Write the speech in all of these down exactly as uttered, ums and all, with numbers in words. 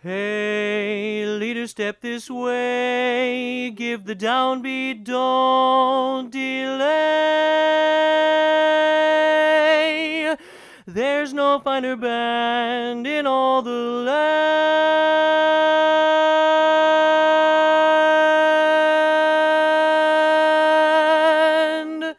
Hey, leader, step this way. Give the downbeat, don't delay. There's no finer band in all the land.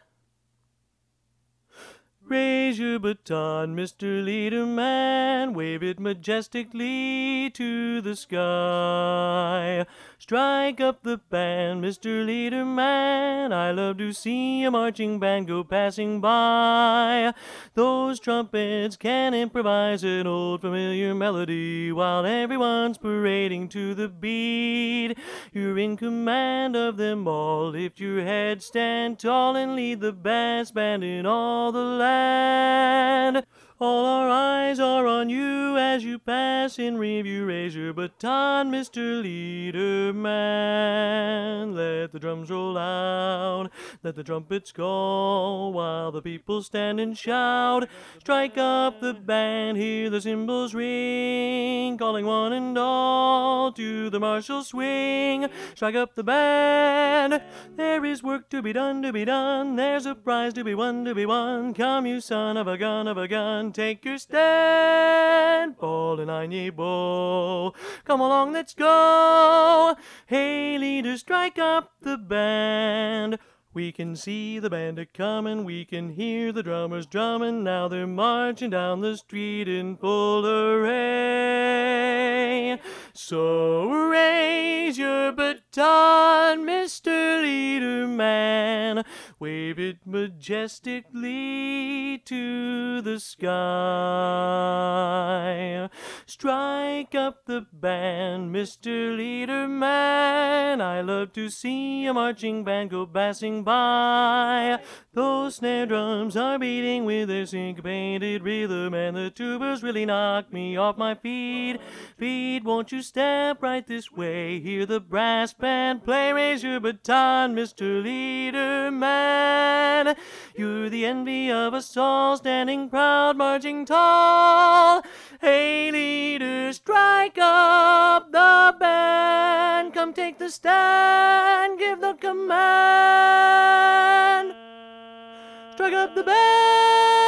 Raise your baton, Mister Leader Man, wave it majestically to the sky. Strike up the band, Mister Leader Man, I love to see a marching band go passing by. Those trumpets can improvise an old familiar melody while everyone's parading to the beat. You're in command of them all, lift your head, stand tall, and lead the best band in all the land. All our eyes are on you as you pass in review. Raise your baton, Mister Leader Man. Let the drums roll out, let the trumpets call, while the people stand and shout. Strike up the band, hear the cymbals ring, calling one and all to the martial swing. Strike up the band, there is work to be done, to be done. There's a prize to be won, to be won. Come, you son of a gun, of a gun, take your stand, Paul and I bow. Come along, let's go. Hey, leader, strike up the band. We can see the band a-comin', we can hear the drummers drummin'. Now they're marching down the street in full array. So raise your baton, Mister Leader Man, wave it majestically to the sky. Strike up the band, Mister Leader Man, I love to see a marching band go passing by. Those snare drums are beating with their syncopated rhythm, and the tubas really knock me off my feet. Feet, won't you step right this way? Hear the brass band play. Raise your baton, Mister Leader Man. You're the envy of us all, standing proud, marching tall. Hey, leader, strike up the band. Come take the stand, give the command. Strike up the band.